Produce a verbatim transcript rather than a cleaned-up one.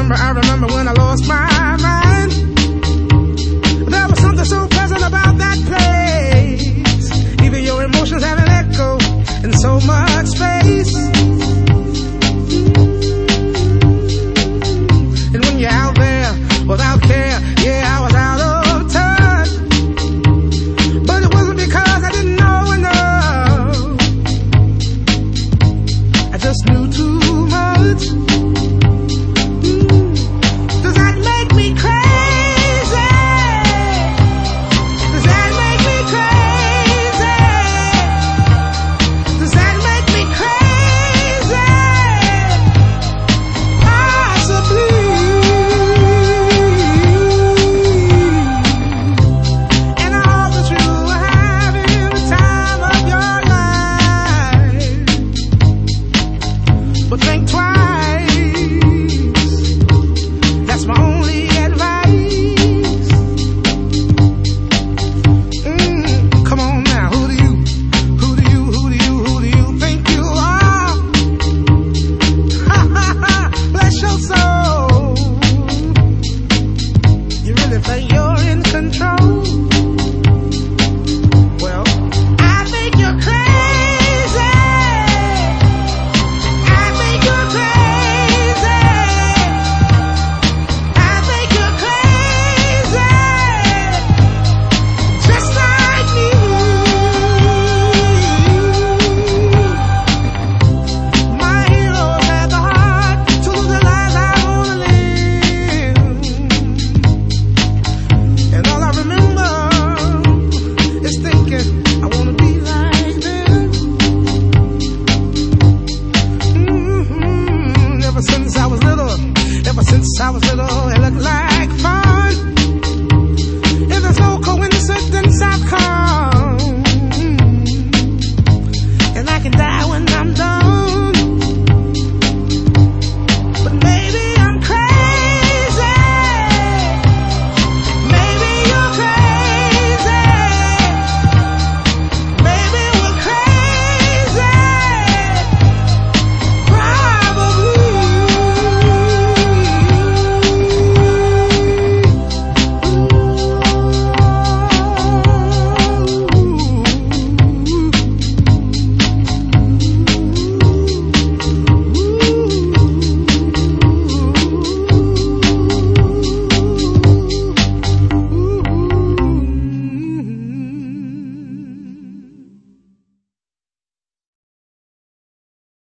remember, I remember when I lost my mind. There was something so pleasant about that place. Even your emotions have an echo in so much space. And when you're out there without care, yeah, I was out of touch. But it wasn't because I didn't know enough. I just knew too much.